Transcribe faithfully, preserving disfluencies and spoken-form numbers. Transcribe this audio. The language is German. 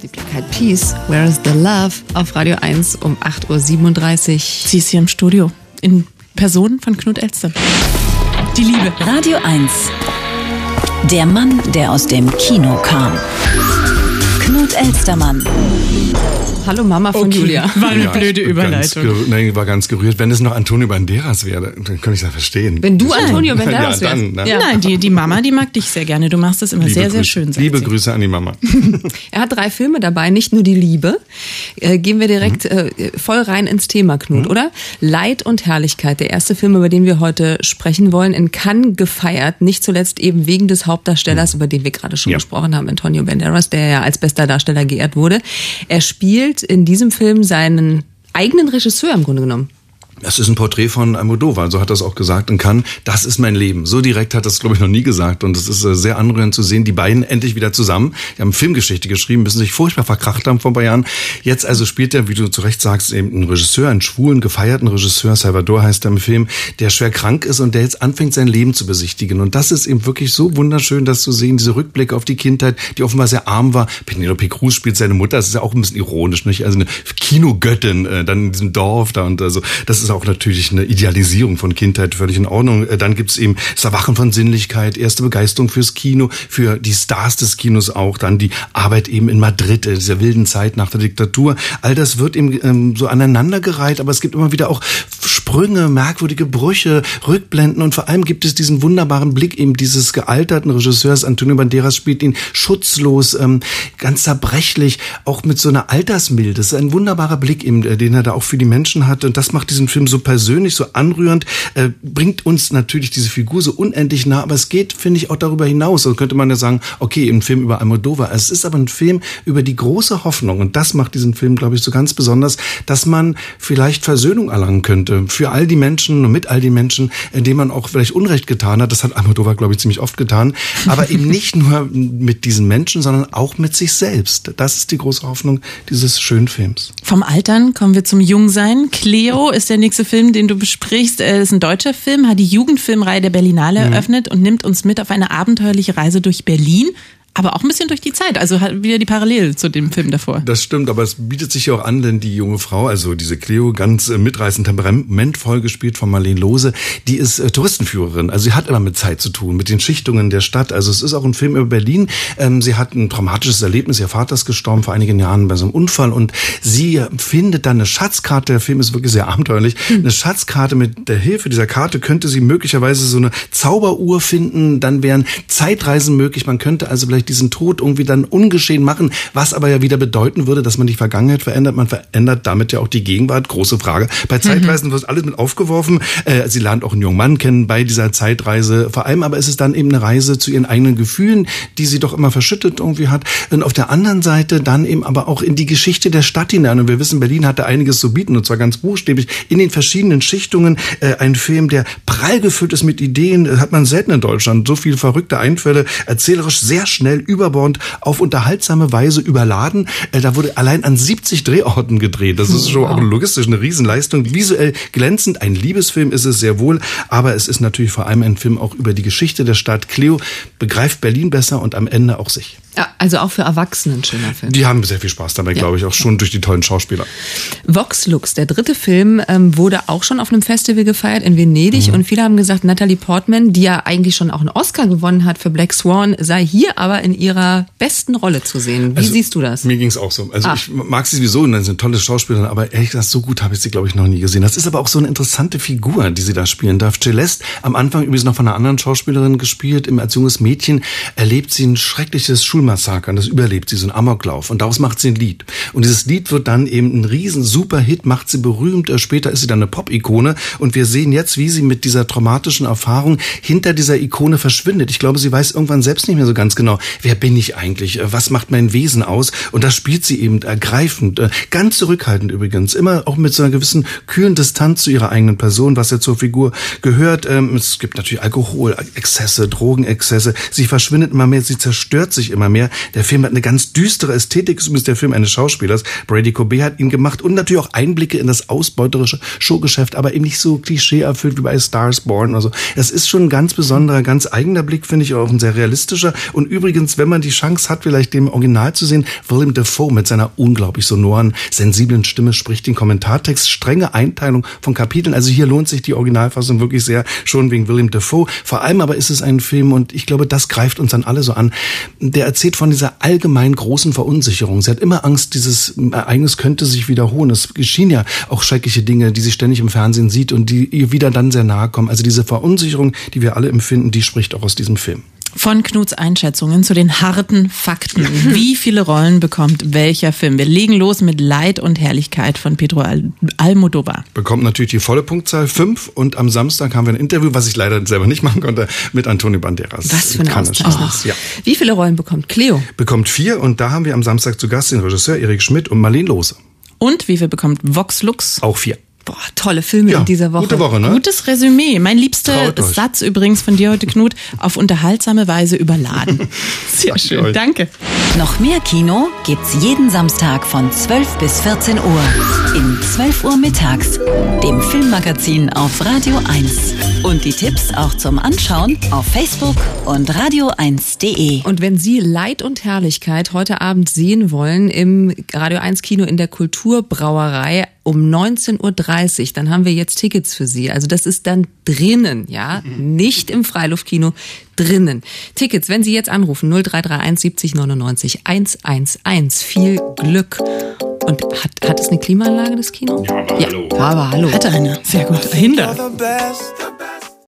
Die Black Eyed Peas, Where is the Love? Auf Radio eins um acht Uhr siebenunddreißig. Sie ist hier im Studio, in Person von Knut Elster. Die Liebe. Radio eins. Der Mann, der aus dem Kino kam. Knut Elstermann. Hallo Mama von Okay. Julia. War eine Ja, blöde ich bin ganz Überleitung. gerü- Nein, ich war ganz gerührt. Wenn es noch Antonio Banderas wäre, dann könnte ich das verstehen. Wenn du Antonio Banderas Ja, dann, wärst. ne? Ja. Nein, die, die Mama, die mag dich sehr gerne. Du machst das immer Liebe sehr, sehr Grüße. schön. sagt Liebe sie. Grüße an die Mama. Er hat drei Filme dabei, nicht nur die Liebe. Äh, gehen wir direkt äh, voll rein ins Thema, Knut, Mhm. oder? Leid und Herrlichkeit, der erste Film, über den wir heute sprechen wollen, in Cannes gefeiert. Nicht zuletzt eben wegen des Hauptdarstellers, über den wir gerade schon Ja. gesprochen haben, Antonio Banderas, der ja als bester Darsteller geehrt wurde. Er spielt in diesem Film seinen eigenen Regisseur im Grunde genommen. Das ist ein Porträt von Almodóvar, so hat er es auch gesagt in Cannes. Das ist mein Leben. So direkt hat er es, glaube ich, noch nie gesagt. Und es ist äh, sehr anrührend zu sehen, die beiden endlich wieder zusammen. Die haben Filmgeschichte geschrieben, müssen sich furchtbar verkracht haben vor ein paar Jahren. Jetzt also spielt er, wie du zu Recht sagst, eben einen Regisseur, einen schwulen, gefeierten Regisseur, Salvador heißt er im Film, der schwer krank ist und der jetzt anfängt, sein Leben zu besichtigen. Und das ist eben wirklich so wunderschön, das zu sehen, diese Rückblicke auf die Kindheit, die offenbar sehr arm war. Penelope Cruz spielt seine Mutter, das ist ja auch ein bisschen ironisch, nicht? Also eine Kinogöttin, äh, dann in diesem Dorf da und also, das ist auch natürlich eine Idealisierung von Kindheit, völlig in Ordnung. Dann gibt's eben das Erwachen von Sinnlichkeit, erste Begeisterung fürs Kino, für die Stars des Kinos auch, dann die Arbeit eben in Madrid, in dieser wilden Zeit nach der Diktatur. All das wird eben ähm, so aneinandergereiht, aber es gibt immer wieder auch Sprünge, merkwürdige Brüche, Rückblenden und vor allem gibt es diesen wunderbaren Blick eben dieses gealterten Regisseurs. Antonio Banderas spielt ihn schutzlos, ähm, ganz zerbrechlich, auch mit so einer Altersmilde. Das ist ein wunderbarer Blick, eben, den er da auch für die Menschen hat und das macht diesen Film so persönlich, so anrührend, äh, bringt uns natürlich diese Figur so unendlich nah, aber es geht, finde ich, auch darüber hinaus. So könnte man ja sagen, okay, ein Film über Almodóvar. Es ist aber ein Film über die große Hoffnung und das macht diesen Film, glaube ich, so ganz besonders, dass man vielleicht Versöhnung erlangen könnte für all die Menschen und mit all den Menschen, denen man auch vielleicht Unrecht getan hat. Das hat Almodóvar, glaube ich, ziemlich oft getan. Aber eben nicht nur mit diesen Menschen, sondern auch mit sich selbst. Das ist die große Hoffnung dieses schönen Films. Vom Altern kommen wir zum Jungsein. Cleo ist der nächste Film, den du besprichst. Es ist ein deutscher Film, hat die Jugendfilmreihe der Berlinale mhm. eröffnet und nimmt uns mit auf eine abenteuerliche Reise durch Berlin. Aber auch ein bisschen durch die Zeit, also hat wieder die Parallele zu dem Film davor. Das stimmt, aber es bietet sich ja auch an, denn die junge Frau, also diese Cleo, ganz äh, mitreißend, temperamentvoll gespielt von Marlene Lose, die ist äh, Touristenführerin. Also sie hat immer mit Zeit zu tun, mit den Schichtungen der Stadt. Also es ist auch ein Film über Berlin. Ähm, sie hat ein traumatisches Erlebnis. Ihr Vater ist gestorben vor einigen Jahren bei so einem Unfall und sie äh, findet dann eine Schatzkarte. Der Film ist wirklich sehr abenteuerlich. Mhm. Eine Schatzkarte, mit der Hilfe dieser Karte könnte sie möglicherweise so eine Zauberuhr finden. Dann wären Zeitreisen möglich. Man könnte also vielleicht diesen Tod irgendwie dann ungeschehen machen, was aber ja wieder bedeuten würde, dass man die Vergangenheit verändert. Man verändert damit ja auch die Gegenwart. Große Frage. Bei Zeitreisen mhm. wird alles mit aufgeworfen. Äh, sie lernt auch einen jungen Mann kennen bei dieser Zeitreise. Vor allem aber ist es dann eben eine Reise zu ihren eigenen Gefühlen, die sie doch immer verschüttet irgendwie hat. Und auf der anderen Seite dann eben aber auch in die Geschichte der Stadt hinein. Und wir wissen, Berlin hatte einiges zu bieten, und zwar ganz buchstäblich in den verschiedenen Schichtungen. Äh, ein Film, der prall gefüllt ist mit Ideen, hat man selten in Deutschland. So viele verrückte Einfälle, erzählerisch sehr schnell, überbordend, auf unterhaltsame Weise überladen. Äh, da wurde allein an siebzig Drehorten gedreht. Das ist schon wow. auch logistisch eine Riesenleistung. Visuell glänzend. Ein Liebesfilm ist es sehr wohl, aber es ist natürlich vor allem ein Film auch über die Geschichte der Stadt. Cleo begreift Berlin besser und am Ende auch sich. Ja, also auch für Erwachsene ein schöner Film. Die haben sehr viel Spaß dabei, ja. glaube ich, auch schon durch die tollen Schauspieler. Vox Lux, der dritte Film, ähm, wurde auch schon auf einem Festival gefeiert in Venedig mhm. und viele haben gesagt, Natalie Portman, die ja eigentlich schon auch einen Oscar gewonnen hat für Black Swan, sei hier aber in ihrer besten Rolle zu sehen. Wie also, siehst du das? Mir ging's auch so. Also ah. ich mag sie sowieso, und sie ist eine tolle Schauspielerin, aber ehrlich gesagt, so gut habe ich sie, glaube ich, noch nie gesehen. Das ist aber auch so eine interessante Figur, die sie da spielen darf. Celeste, am Anfang übrigens noch von einer anderen Schauspielerin gespielt, als junges Mädchen erlebt sie ein schreckliches Schulmassaker, das überlebt sie, so ein Amoklauf, und daraus macht sie ein Lied. Und dieses Lied wird dann eben ein riesen super Hit, macht sie berühmt, später ist sie dann eine Pop-Ikone und wir sehen jetzt, wie sie mit dieser traumatischen Erfahrung hinter dieser Ikone verschwindet. Ich glaube, sie weiß irgendwann selbst nicht mehr so ganz genau, wer bin ich eigentlich, was macht mein Wesen aus, und das spielt sie eben ergreifend, ganz zurückhaltend übrigens, immer auch mit so einer gewissen kühlen Distanz zu ihrer eigenen Person, was ja zur Figur gehört. Es gibt natürlich Alkoholexzesse, Drogenexzesse, sie verschwindet immer mehr, sie zerstört sich immer mehr. mehr. Der Film hat eine ganz düstere Ästhetik, ist übrigens der Film eines Schauspielers. Brady Corbet hat ihn gemacht und natürlich auch Einblicke in das ausbeuterische Showgeschäft, aber eben nicht so klischee-erfüllt wie bei Stars Born. Also es ist schon ein ganz besonderer, ganz eigener Blick, finde ich, auch ein sehr realistischer. Und übrigens, wenn man die Chance hat, vielleicht dem Original zu sehen, Willem Dafoe mit seiner unglaublich sonoren, sensiblen Stimme spricht den Kommentartext, strenge Einteilung von Kapiteln. Also hier lohnt sich die Originalfassung wirklich sehr, schon wegen Willem Dafoe. Vor allem aber ist es ein Film, und ich glaube, das greift uns dann alle so an, der erzählt von dieser allgemein großen Verunsicherung. Sie hat immer Angst, dieses Ereignis könnte sich wiederholen. Es geschehen ja auch schreckliche Dinge, die sie ständig im Fernsehen sieht und die ihr wieder dann sehr nahe kommen. Also diese Verunsicherung, die wir alle empfinden, die spricht auch aus diesem Film. Von Knuts Einschätzungen zu den harten Fakten. Wie viele Rollen bekommt welcher Film? Wir legen los mit Leid und Herrlichkeit von Pedro Al- Almodóvar. Bekommt natürlich die volle Punktzahl fünf, und am Samstag haben wir ein Interview, was ich leider selber nicht machen konnte, mit Antonio Banderas. Was für eine Auszeichnung. Ja. Wie viele Rollen bekommt Cleo? Bekommt vier, und da haben wir am Samstag zu Gast den Regisseur Erik Schmidt und Marlene Lohse. Und wie viel bekommt Vox Lux? Auch vier. Boah, tolle Filme Ja, in dieser Woche. gute Woche, ne? Gutes Resümee. Mein liebster Traut euch. Satz übrigens von dir heute, Knut, auf unterhaltsame Weise überladen. Sehr Danke schön, euch. danke. Noch mehr Kino gibt's jeden Samstag von zwölf bis vierzehn Uhr. In zwölf Uhr mittags, dem Filmmagazin auf Radio eins. Und die Tipps auch zum Anschauen auf Facebook und radio eins punkt de. Und wenn Sie Leid und Herrlichkeit heute Abend sehen wollen im Radio eins Kino in der Kulturbrauerei um neunzehn Uhr dreißig, dann haben wir jetzt Tickets für Sie. Also das ist dann drinnen, ja, nicht im Freiluftkino, drinnen. Tickets, wenn Sie jetzt anrufen, null drei drei eins siebzig neunundneunzig hundertelf. Viel Glück. Und hat, hat es eine Klimaanlage, das Kino? Ja, aber hallo. Aber hallo. Hatte eine. Sehr gut. Dahinter. The best.